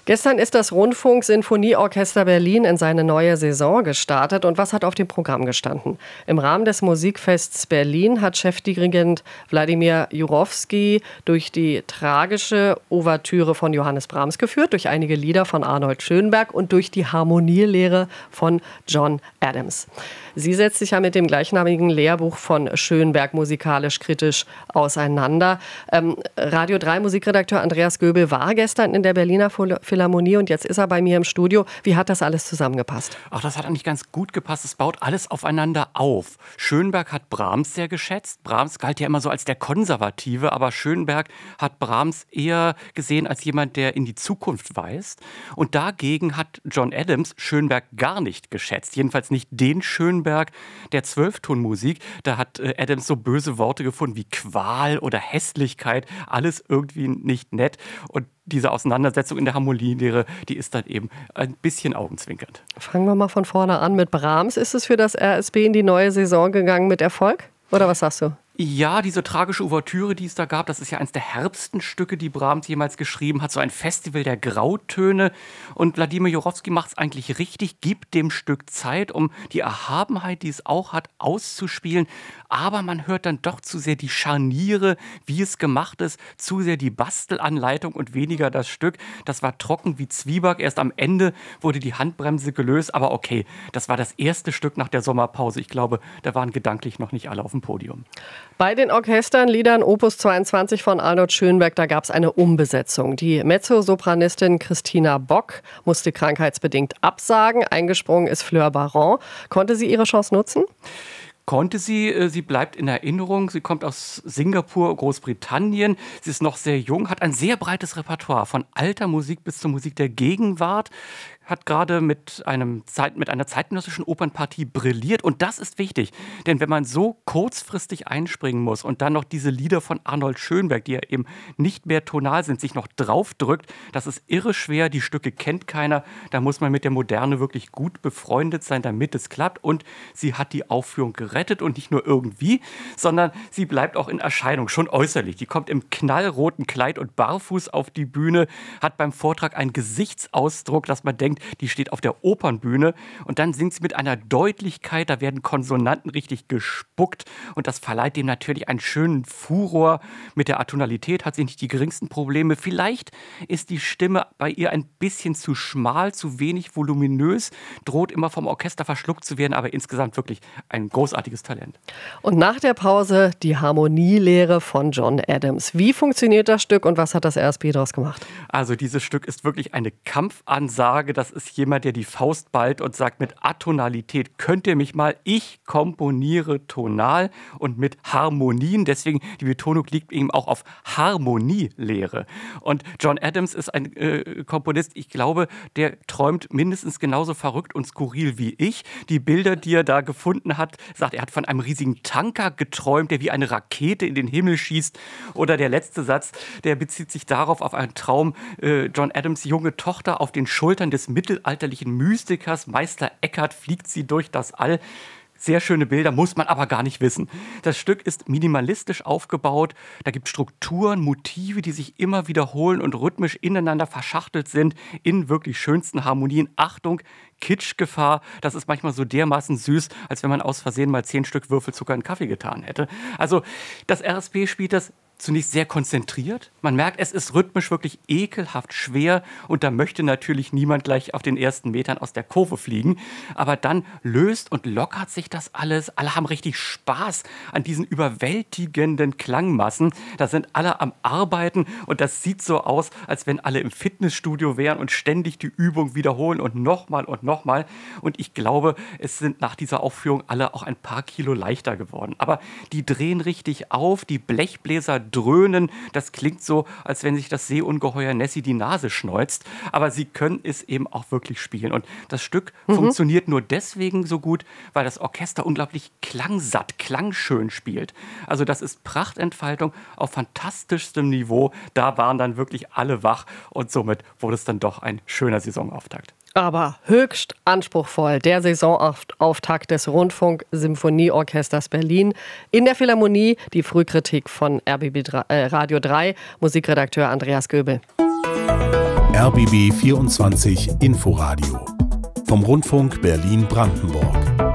Gestern ist das Rundfunk-Sinfonieorchester Berlin in seine neue Saison gestartet. Und was hat auf dem Programm gestanden? Im Rahmen des Musikfests Berlin hat Chefdirigent Wladimir Jurowski durch die tragische Ouvertüre von Johannes Brahms geführt, durch einige Lieder von Arnold Schönberg und durch die Harmonielehre von John Adams. Sie setzt sich ja mit dem gleichnamigen Lehrbuch von Schönberg musikalisch kritisch auseinander. Radio 3 Musikredakteur Andreas Göbel war gestern in der Berliner Philharmonie und jetzt ist er bei mir im Studio. Wie hat das alles zusammengepasst? Ach, das hat eigentlich ganz gut gepasst. Es baut alles aufeinander auf. Schönberg hat Brahms sehr geschätzt. Brahms galt ja immer so als der Konservative, aber Schönberg hat Brahms eher gesehen als jemand, der in die Zukunft weist. Und dagegen hat John Adams Schönberg gar nicht geschätzt. Jedenfalls nicht den Schönberg der Zwölftonmusik. Da hat Adams so böse Worte gefunden wie Qual oder Hässlichkeit. Alles irgendwie nicht nett. Und diese Auseinandersetzung in der Harmonielehre, die ist dann eben ein bisschen augenzwinkernd. Fangen wir mal von vorne an mit Brahms. Ist es für das RSB in die neue Saison gegangen mit Erfolg? Oder was sagst du? Ja, diese tragische Ouvertüre, die es da gab, das ist ja eines der herbsten Stücke, die Brahms jemals geschrieben hat. So ein Festival der Grautöne. Und Wladimir Jurowski macht es eigentlich richtig, gibt dem Stück Zeit, um die Erhabenheit, die es auch hat, auszuspielen. Aber man hört dann doch zu sehr die Scharniere, wie es gemacht ist, zu sehr die Bastelanleitung und weniger das Stück. Das war trocken wie Zwieback. Erst am Ende wurde die Handbremse gelöst. Aber okay, das war das erste Stück nach der Sommerpause. Ich glaube, da waren gedanklich noch nicht alle auf dem Podium. Bei den Orchesternliedern Opus 22 von Arnold Schönberg, da gab es eine Umbesetzung. Die Mezzosopranistin Christina Bock musste krankheitsbedingt absagen. Eingesprungen ist Fleur Baron. Konnte sie ihre Chance nutzen? Konnte sie. Sie bleibt in Erinnerung. Sie kommt aus Singapur, Großbritannien. Sie ist noch sehr jung, hat ein sehr breites Repertoire, von alter Musik bis zur Musik der Gegenwart. Hat gerade mit einer zeitgenössischen Opernpartie brilliert. Und das ist wichtig, denn wenn man so kurzfristig einspringen muss und dann noch diese Lieder von Arnold Schönberg, die ja eben nicht mehr tonal sind, sich noch draufdrückt, das ist irre schwer. Die Stücke kennt keiner. Da muss man mit der Moderne wirklich gut befreundet sein, damit es klappt. Und sie hat die Aufführung gerettet und nicht nur irgendwie, sondern sie bleibt auch in Erscheinung, schon äußerlich. Die kommt im knallroten Kleid und barfuß auf die Bühne, hat beim Vortrag einen Gesichtsausdruck, dass man denkt, die steht auf der Opernbühne und dann singt sie mit einer Deutlichkeit, da werden Konsonanten richtig gespuckt und das verleiht dem natürlich einen schönen Furor. Mit der Atonalität hat sie nicht die geringsten Probleme. Vielleicht ist die Stimme bei ihr ein bisschen zu schmal, zu wenig voluminös, droht immer vom Orchester verschluckt zu werden, aber insgesamt wirklich ein großartiges Talent. Und nach der Pause die Harmonielehre von John Adams. Wie funktioniert das Stück und was hat das RSB daraus gemacht? Also dieses Stück ist wirklich eine Kampfansage. Das ist jemand, der die Faust ballt und sagt, mit Atonalität könnt ihr mich mal, ich komponiere tonal und mit Harmonien. Deswegen, die Betonung liegt eben auch auf Harmonielehre. Und John Adams ist ein Komponist, ich glaube, der träumt mindestens genauso verrückt und skurril wie ich. Die Bilder, die er da gefunden hat, sagt, er hat von einem riesigen Tanker geträumt, der wie eine Rakete in den Himmel schießt. Oder der letzte Satz, der bezieht sich darauf, auf einen Traum, John Adams' junge Tochter auf den Schultern des mittelalterlichen Mystikers Meister Eckhart fliegt sie durch das All. Sehr schöne Bilder, muss man aber gar nicht wissen. Das Stück ist minimalistisch aufgebaut. Da gibt es Strukturen, Motive, die sich immer wiederholen und rhythmisch ineinander verschachtelt sind in wirklich schönsten Harmonien. Achtung, Kitschgefahr, das ist manchmal so dermaßen süß, als wenn man aus Versehen mal 10 Stück Würfelzucker in Kaffee getan hätte. Also das RSB spielt das zunächst sehr konzentriert. Man merkt, es ist rhythmisch wirklich ekelhaft schwer und da möchte natürlich niemand gleich auf den ersten Metern aus der Kurve fliegen. Aber dann löst und lockert sich das alles. Alle haben richtig Spaß an diesen überwältigenden Klangmassen. Da sind alle am Arbeiten und das sieht so aus, als wenn alle im Fitnessstudio wären und ständig die Übung wiederholen und nochmal und nochmal. Und ich glaube, es sind nach dieser Aufführung alle auch ein paar Kilo leichter geworden. Aber die drehen richtig auf, die Blechbläser dröhnen. Das klingt so, als wenn sich das Seeungeheuer Nessie die Nase schneuzt. Aber sie können es eben auch wirklich spielen. Und das Stück funktioniert nur deswegen so gut, weil das Orchester unglaublich klangsatt, klangschön spielt. Also das ist Prachtentfaltung auf fantastischstem Niveau. Da waren dann wirklich alle wach und somit wurde es dann doch ein schöner Saisonauftakt. Aber höchst anspruchsvoll. Der Saisonauftakt des Rundfunk-Sinfonieorchesters Berlin in der Philharmonie. Die Frühkritik von Radio 3, Musikredakteur Andreas Göbel. RBB 24 Inforadio vom Rundfunk Berlin-Brandenburg.